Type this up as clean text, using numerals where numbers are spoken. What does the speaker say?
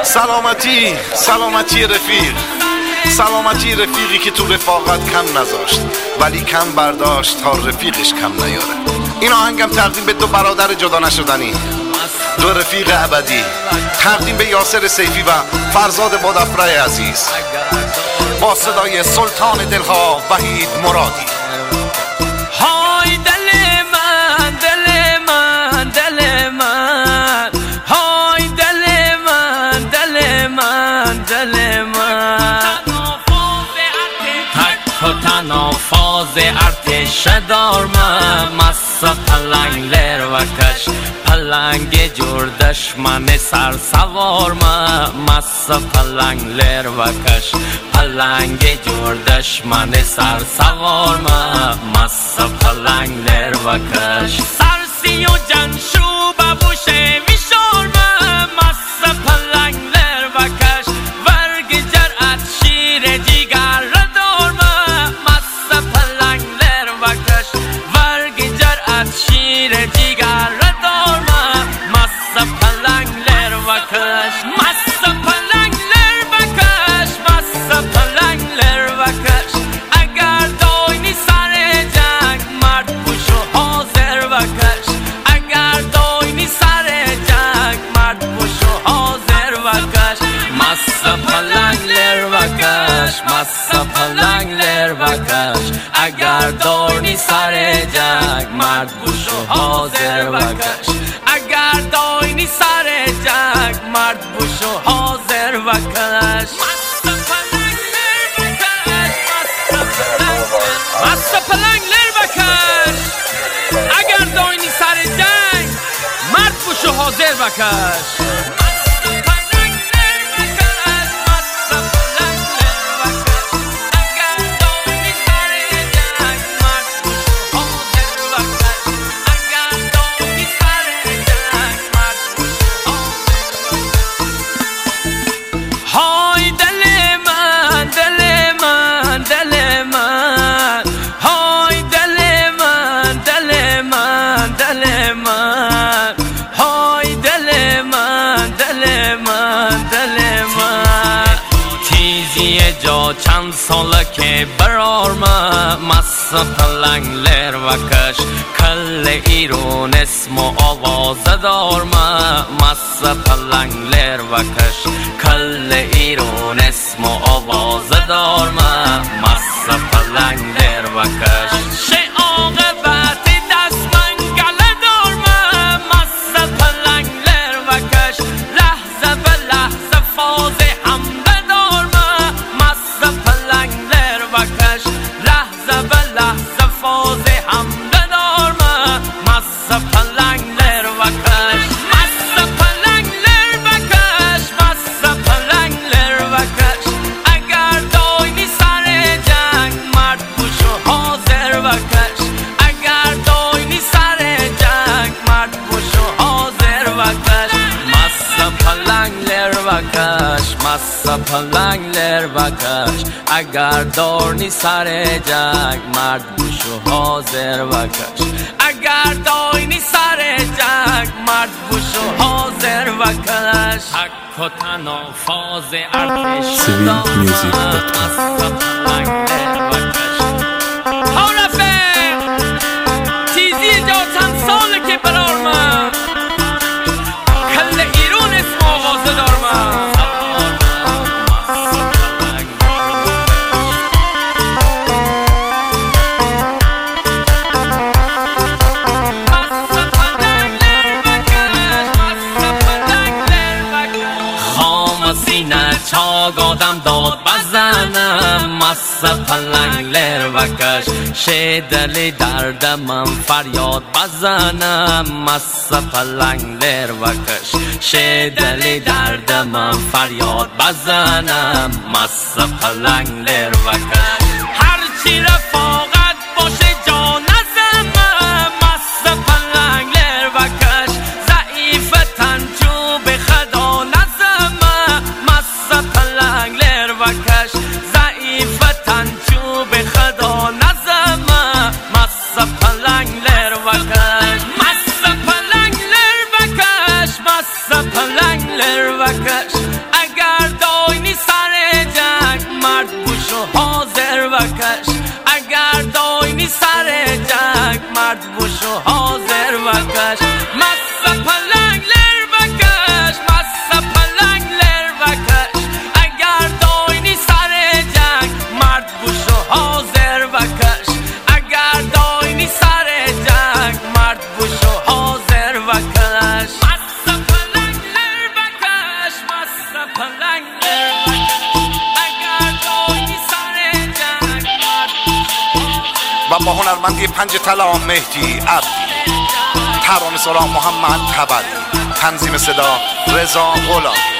سلامتی رفیق، سلامتی رفیقی که تو رفاقت کم نذاشت ولی کم برداشت تا رفیقش کم نیاره. این آهنگم تقدیم به دو برادر جدا نشدنی، دو رفیق ابدی، تقدیم به یاسر سیفی و فرزاد بادافره عزیز، با صدای سلطان دلها وحید مرادی. های دل من، دل من، دل من، های دل من، دل من، دل من، تک و تنها فاز ارتش دارم، مست پلنگ لر و کش پلنگ جور دشمن سر سوار مست پلنگ لر و کش پلنگ جور دشمن سر سوار مست پلنگ لر و کش سرسی و جنشو ببوشه میشور مست پلنگ لر و کش ورگ جرأت شیر جیگر دار مست پلنگ لر و کش ورگ جرأت شیر جیگر دار مست پلنگ لر و کش مست پلنگ لر و کش مست پلنگ لر و کش اگر داینی سر جنگ مرد پوش و حاضر و کش اگر داینی سر جنگ مرد پوش و حاضر و کش مست پلنگ لر و کش مست پلنگ لر و کش اگر داینی سر جنگ مرد پوش و حاضر و کش اگر داینی سر جنگ مرد پوش و حاضر و کش مست پلنگ لر و کش اگر داینی سر جنگ مرد پوش و حاضر و کش جا چند ساله که برار مست پلنگ لر و کش کل ایران اسم و آواز دار مست پلنگ لر و کش کل ایران اسم و آواز دار مست پلنگ لر و کش شه عاقبت دست منگله دار مست پلنگ لر و کش لحظه به لحظه فاز حمله دار مست پلنگ لر و کش لحظه به لحظه فاز حمله دار مست پلنگ لر و کش مست پلنگ لر و کش مست پلنگ لر و کش اگر داینی سر جنگ مرد پوش و حاضر و کش اگر داینی سر جنگ مرد پوش و حاضر و کش مست پلنگ لر و کش مست پلنگ لر و کش اگر داینی سر جنگ مرد پوش و حاضر و کش اگر داینی سر جنگ مرد پوش و حاضر و کش حق و تنها فاز ارتش دارم مست پلنگ لر و کش ها رفیق تیزی جا چند ساله که برار من کل ایران اسم آغاز دارم سینه چاگ آدم داد بزنم مست پلنگ لر و کش شه دل درد من فریاد بزنم مست پلنگ لر و کش شه دل درد من فریاد بزنم مست پلنگ لر و کش هرچی رفاقت باشه جا نزم مست پلنگ لر و کش ضعیف تنجو به خدا نزم مست پلنگ لر و کش ضعیف تنجو به خدا نزم مست پلنگ لر و کش مست پلنگ لر و کش مست پلنگ لر و کش بکش مست پلنگلر بکش مست پلنگلر اگر دایی سر جنگ و با هنرمندی پنج طلا مهدی عبدی، ترانه‌سرا محمد تبری، تنظیم صدا رضا غلامی.